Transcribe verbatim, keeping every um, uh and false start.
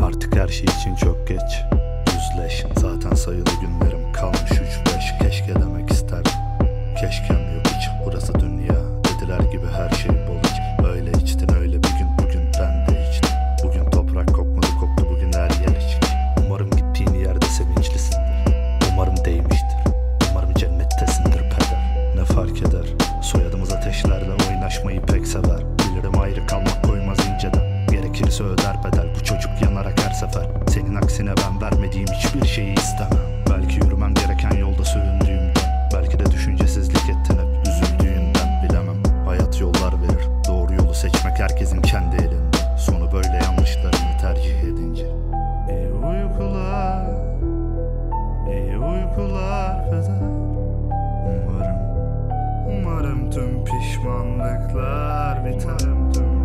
Artık her şey için çok geç. Yüzleş, zaten sayılı günlerim kalmış üç beş. Keşke demek isterdim, keşkem yok hiç. Burası dünya, dediler gibi her şey bol iç. Öyle içtin öyle bir gün, bugün ben de içtim. Bugün toprak kokmadı koktu, bugün her yer içki. Umarım gittiğin yerde sevinçlisindir. Umarım değmiştir, umarım cennettesindir peder. Ne fark eder, soyadımız ateşlerle oynaşmayı pek sever. Bilirim ayrı kalmak koymaz inceden, gerekirse öder bedel. Bu çocuk yanarak her sefer. Senin aksine ben vermediğim hiçbir şeyi istemem. Belki yürümem gereken yolda süründüğümden, belki de düşüncesizlik ettin hep üzüldüğünden, bilemem. Hayat yollar verir, doğru yolu seçmek herkesin kendi elinde. Sonu böyle yanlışlarını tercih edince. İyi uykular, iyi uykular peder. Umarım, umarım tüm pişmanlıklar biter. Umarım tüm